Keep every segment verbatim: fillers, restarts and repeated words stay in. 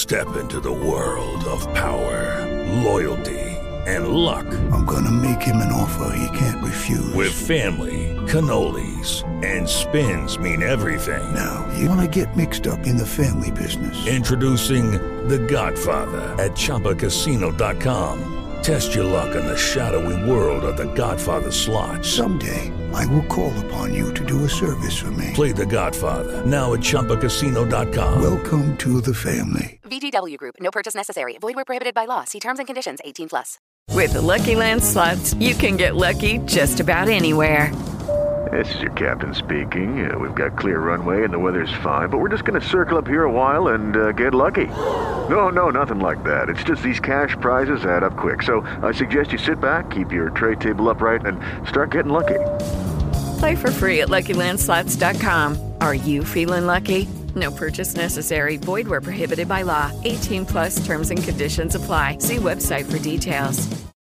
Step into the world of power, loyalty, and luck. I'm gonna make him an offer he can't refuse. With family, cannolis, and spins mean everything. Now, you wanna get mixed up in the family business. Introducing The Godfather at Chumba Casino dot com. Test your luck in the shadowy world of The Godfather slot. Someday, I will call upon you to do a service for me. Play The Godfather now at Chumba Casino dot com. Welcome to the family. V G W Group. No purchase necessary. Void where prohibited by law. See terms and conditions. eighteen plus. With the Lucky Land Slots, you can get lucky just about anywhere. This is your captain speaking. Uh, we've got clear runway and the weather's fine, but we're just going to circle up here a while and uh, get lucky. No, no, nothing like that. It's just these cash prizes add up quick. So I suggest you sit back, keep your tray table upright, and start getting lucky. Play for free at Lucky Land Slots dot com. Are you feeling lucky? No purchase necessary. Void where prohibited by law. eighteen plus terms and conditions apply. See website for details.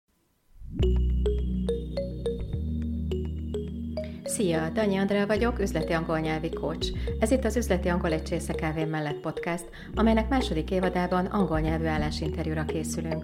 Szia, Danyi Andrea vagyok, üzleti angol nyelvi coach. Ez itt az Üzleti Angol egy csésze kávé mellett podcast, amelynek második évadában angol nyelvű állásinterjúra készülünk.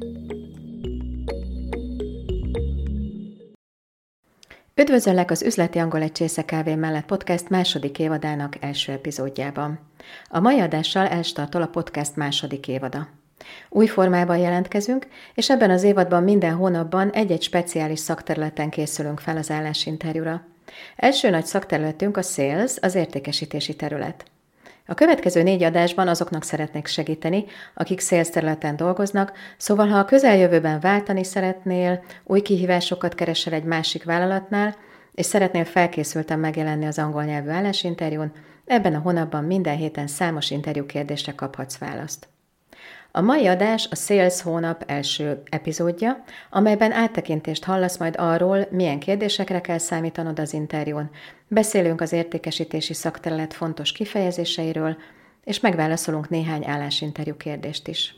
Üdvözöllek az Üzleti Angol egy csésze kávé mellett podcast második évadának első epizódjában. A mai adással elstartol a podcast második évada. Új formában jelentkezünk, és ebben az évadban minden hónapban egy-egy speciális szakterületen készülünk fel az állásinterjúra. Első nagy szakterületünk a sales, az értékesítési terület. A következő négy adásban azoknak szeretnék segíteni, akik sales területen dolgoznak, szóval ha a közeljövőben váltani szeretnél, új kihívásokat keresel egy másik vállalatnál, és szeretnél felkészülten megjelenni az angol nyelvű állásinterjún, ebben a hónapban minden héten számos interjú kérdésre kaphatsz választ. A mai adás a Sales hónap első epizódja, amelyben áttekintést hallasz majd arról, milyen kérdésekre kell számítanod az interjún. Beszélünk az értékesítési szakterület fontos kifejezéseiről, és megválaszolunk néhány állásinterjú kérdést is.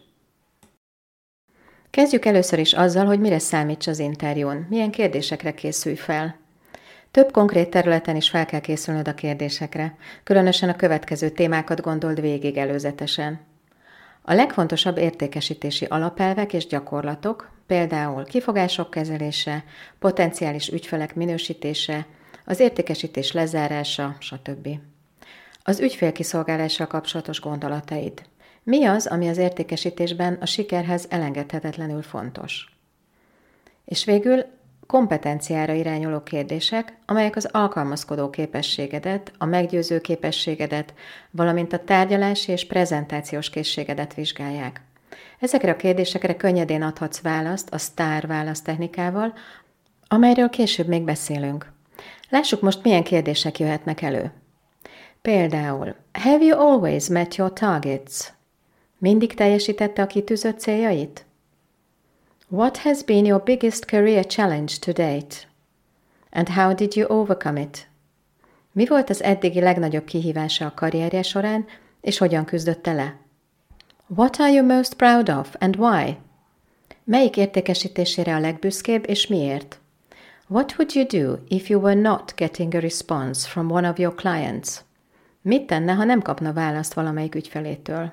Kezdjük először is azzal, hogy mire számíts az interjún, milyen kérdésekre készülj fel. Több konkrét területen is fel kell készülnöd a kérdésekre, különösen a következő témákat gondold végig előzetesen. A legfontosabb értékesítési alapelvek és gyakorlatok, például kifogások kezelése, potenciális ügyfelek minősítése, az értékesítés lezárása, stb. Az ügyfélkiszolgálással kapcsolatos gondolataid. Mi az, ami az értékesítésben a sikerhez elengedhetetlenül fontos? És végül kompetenciára irányuló kérdések, amelyek az alkalmazkodó képességedet, a meggyőző képességedet, valamint a tárgyalási és prezentációs készségedet vizsgálják. Ezekre a kérdésekre könnyedén adhatsz választ a STAR választechnikával, amelyről később még beszélünk. Lássuk most, milyen kérdések jöhetnek elő. Például, have you always met your targets? Mindig teljesítette a kitűzött céljait? What has been your biggest career challenge to date? And how did you overcome it? Mi volt az eddigi legnagyobb kihívása a karrierje során, és hogyan küzdötte le? What are you most proud of, and why? Melyik értékesítésére a legbüszkébb, és miért? What would you do if you were not getting a response from one of your clients? Mit tenne, ha nem kapna választ valamelyik ügyfelétől?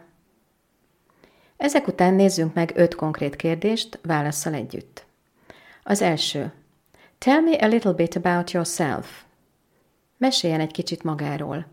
Ezek után nézzünk meg öt konkrét kérdést válasszal együtt. Az első. Tell me a little bit about yourself. Meséljen egy kicsit magáról.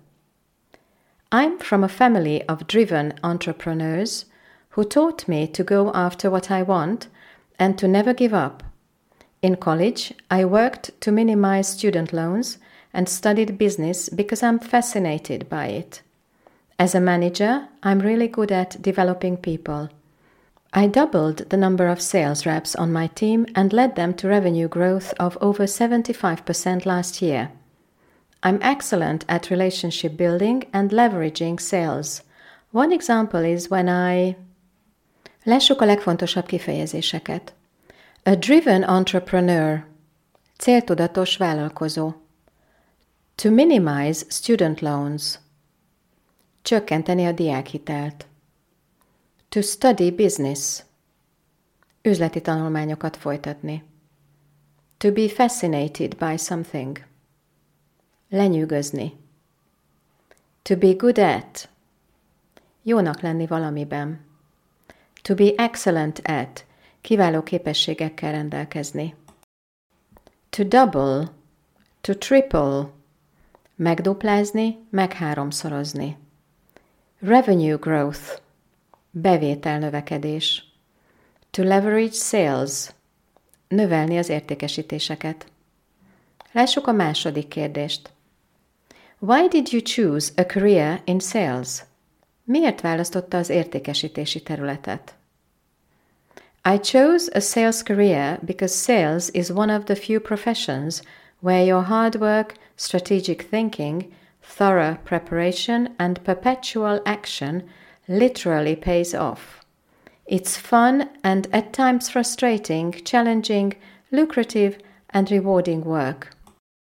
I'm from a family of driven entrepreneurs who taught me to go after what I want and to never give up. In college, I worked to minimize student loans and studied business because I'm fascinated by it. As a manager, I'm really good at developing people. I doubled the number of sales reps on my team and led them to revenue growth of over seventy-five percent last year. I'm excellent at relationship building and leveraging sales. One example is when I... Lássuk a legfontosabb kifejezéseket. A driven entrepreneur. Céltudatos vállalkozó. To minimize student loans. Csökkenteni a diákhitelt. To study business. Üzleti tanulmányokat folytatni. To be fascinated by something. Lenyűgözni. To be good at. Jónak lenni valamiben. To be excellent at, kiváló képességekkel rendelkezni. To double, to triple, megduplázni, megháromszorozni. Revenue growth, bevételnövekedés. To leverage sales, növelni az értékesítéseket. Lássuk a második kérdést. Why did you choose a career in sales? Miért választotta az értékesítési területet? I chose a sales career because sales is one of the few professions where your hard work, strategic thinking, thorough preparation and perpetual action literally pays off. It's fun and at times frustrating, challenging, lucrative and rewarding work.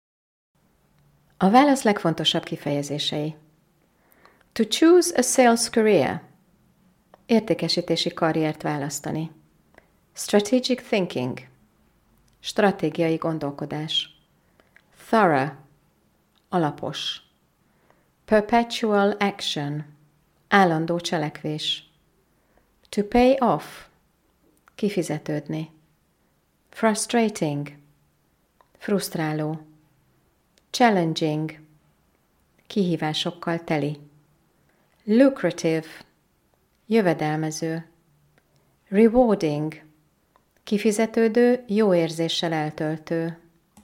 A válasz legfontosabb kifejezései. To choose a sales career. Értékesítési karriert választani. Strategic thinking. Stratégiai gondolkodás. Thorough. Alapos. Perpetual action. Állandó cselekvés. To pay off. Kifizetődni. Frustrating. Frusztráló. Challenging. Kihívásokkal teli. Lucrative. Jövedelmező. Rewarding. Kifizetődő, jó érzéssel eltöltő.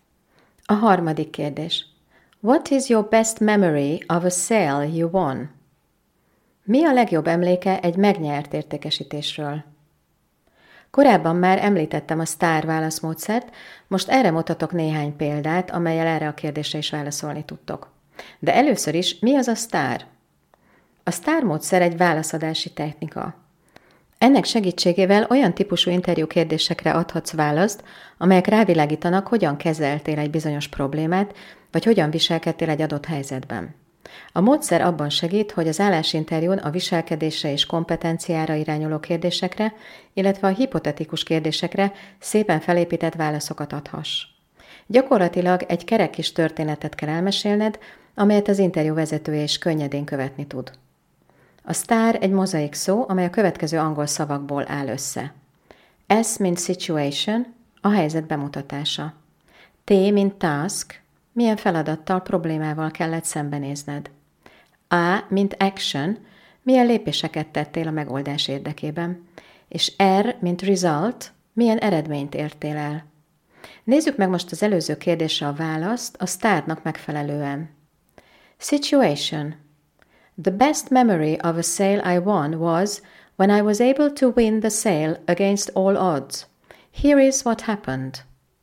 A harmadik kérdés. What is your best memory of a sale you won? Mi a legjobb emléke egy megnyert értékesítésről? Korábban már említettem a sztár válaszmódszert, most erre mutatok néhány példát, amellyel erre a kérdésre is válaszolni tudtok. De először is, mi az a sztár? A sztár módszer egy válaszadási technika. Ennek segítségével olyan típusú interjú kérdésekre adhatsz választ, amelyek rávilágítanak, hogyan kezeltél egy bizonyos problémát, vagy hogyan viselkedtél egy adott helyzetben. A módszer abban segít, hogy az állásinterjún a viselkedésre és kompetenciára irányuló kérdésekre, illetve a hipotetikus kérdésekre szépen felépített válaszokat adhass. Gyakorlatilag egy kerek kis történetet kell elmesélned, amelyet az interjú vezetője is könnyedén követni tud. A sztár egy mozaik szó, amely a következő angol szavakból áll össze. S, mint situation, a helyzet bemutatása. T, mint task, milyen feladattal, problémával kellett szembenézned. A, mint action, milyen lépéseket tettél a megoldás érdekében. És R, mint result, milyen eredményt értél el. Nézzük meg most az előző kérdésre a választ a sztárnak megfelelően. Situation. The best memory of a sale I won was when I was able to win the sale against all odds. Here is what happened.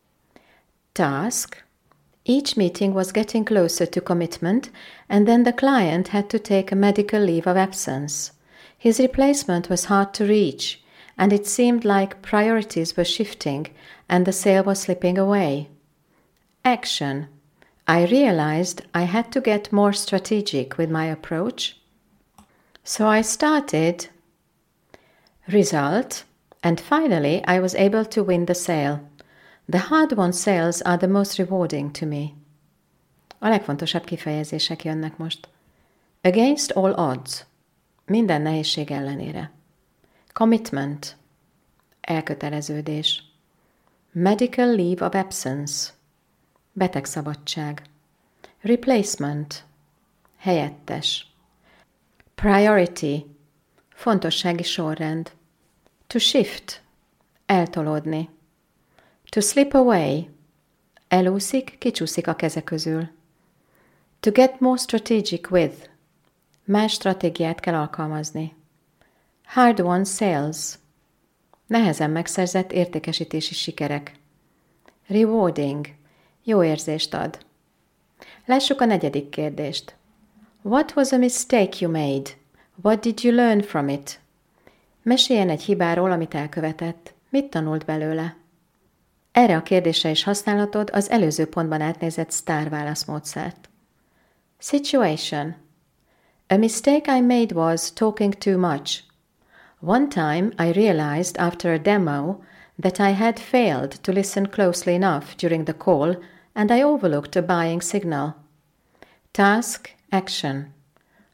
Task. Each meeting was getting closer to commitment, and then the client had to take a medical leave of absence. His replacement was hard to reach, and it seemed like priorities were shifting and the sale was slipping away. Action. I realized I had to get more strategic with my approach. So I started. Result. And finally, I was able to win the sale. The hard-won sales are the most rewarding to me. A legfontosabb kifejezések jönnek most. Against all odds. Minden nehézség ellenére. Commitment. Elköteleződés. Medical leave of absence. Betegszabadság. Replacement. Helyettes. Priority. Fontossági sorrend. To shift. Eltolódni. To slip away. Elúszik, kicsúszik a keze közül. To get more strategic with. Más stratégiát kell alkalmazni. Hard-won sales. Nehezen megszerzett értékesítési sikerek. Rewarding. Jó érzést ad. Lássuk a negyedik kérdést. What was a mistake you made? What did you learn from it? Meséljen egy hibáról, amit elkövetett. Mit tanult belőle? Erre a kérdésre is használhatod az előző pontban átnézett sztár válaszmódszert. Situation. A mistake I made was talking too much. One time I realized after a demo that I had failed to listen closely enough during the call and I overlooked a buying signal. Task, action.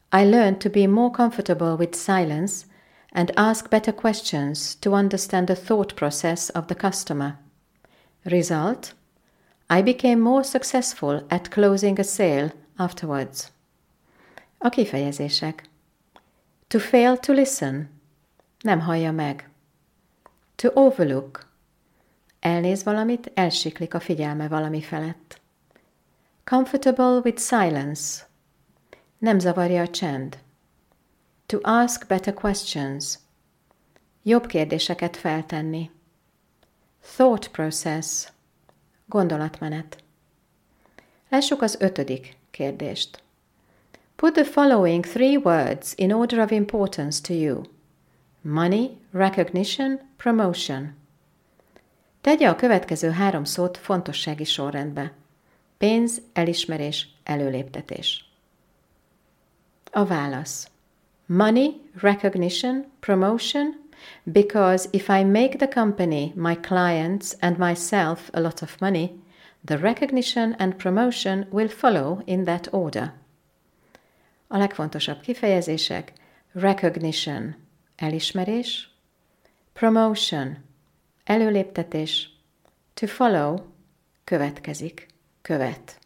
I learned to be more comfortable with silence and ask better questions to understand the thought process of the customer. Result: I became more successful at closing a sale afterwards. A kifejezések. To fail to listen. Nem hallja meg. To overlook. Elnéz valamit, elsiklik a figyelme valami felett. Comfortable with silence. Nem zavarja a csend. To ask better questions. Jobb kérdéseket feltenni. Thought process. Gondolatmenet. Lássuk az ötödik kérdést. Put the following three words in order of importance to you. Money, recognition, promotion. Tegye a következő három szót fontossági sorrendbe. Pénz, elismerés, előléptetés. A válasz. Money, recognition, promotion, because if I make the company, my clients and myself a lot of money, the recognition and promotion will follow in that order. A legfontosabb kifejezések: recognition, elismerés, promotion, előléptetés, to follow, következik, követ.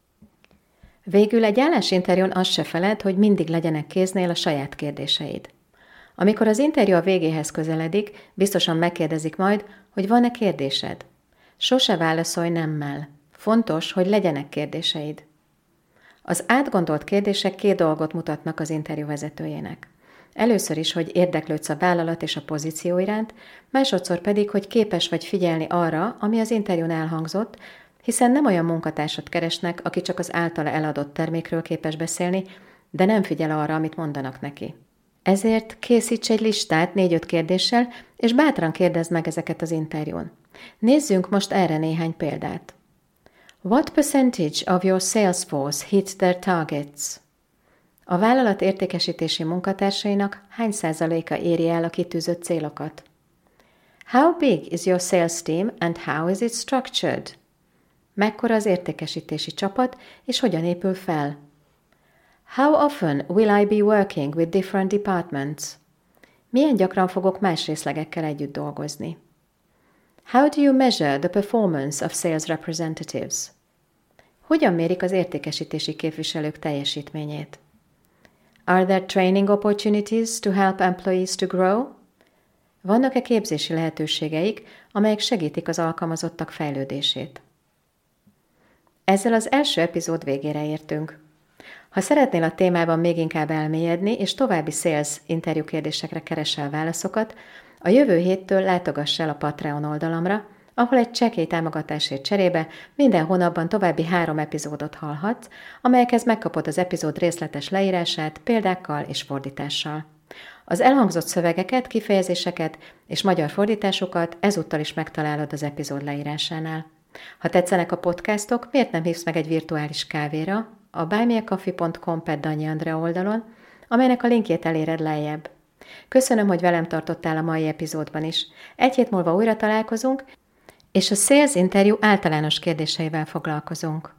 Végül egy állásinterjún azt se feled, hogy mindig legyenek kéznél a saját kérdéseid. Amikor az interjú a végéhez közeledik, biztosan megkérdezik majd, hogy van-e kérdésed. Sose válaszolj nemmel. Fontos, hogy legyenek kérdéseid. Az átgondolt kérdések két dolgot mutatnak az interjú vezetőjének. Először is, hogy érdeklődsz a vállalat és a pozíció iránt, másodszor pedig, hogy képes vagy figyelni arra, ami az interjún elhangzott, hiszen nem olyan munkatársat keresnek, aki csak az általa eladott termékről képes beszélni, de nem figyel arra, amit mondanak neki. Ezért készíts egy listát négy-öt kérdéssel, és bátran kérdezd meg ezeket az interjún. Nézzünk most erre néhány példát. What percentage of your sales force hit their targets? A vállalat értékesítési munkatársainak hány százaléka éri el a kitűzött célokat? How big is your sales team and how is it structured? Mekkora az értékesítési csapat, és hogyan épül fel? How often will I be working with different departments? Milyen gyakran fogok más részlegekkel együtt dolgozni? How do you measure the performance of sales representatives? Hogyan mérik az értékesítési képviselők teljesítményét? Are there training opportunities to help employees to grow? Vannak-e képzési lehetőségeik, amelyek segítik az alkalmazottak fejlődését? Ezzel az első epizód végére értünk. Ha szeretnél a témában még inkább elmélyedni, és további sales interjú kérdésekre keresel válaszokat, a jövő héttől látogass el a Patreon oldalamra, ahol egy csekély támogatásért cserébe minden hónapban további három epizódot hallhatsz, amelyekhez megkapod az epizód részletes leírását, példákkal és fordítással. Az elhangzott szövegeket, kifejezéseket és magyar fordításokat ezúttal is megtalálod az epizód leírásánál. Ha tetszenek a podcastok, miért nem hívsz meg egy virtuális kávéra a buymeacoffee pont com per Danyi Andrea oldalon, amelynek a linkjét eléred lejjebb. Köszönöm, hogy velem tartottál a mai epizódban is. Egy hét múlva újra találkozunk, és a sales interjú általános kérdéseivel foglalkozunk.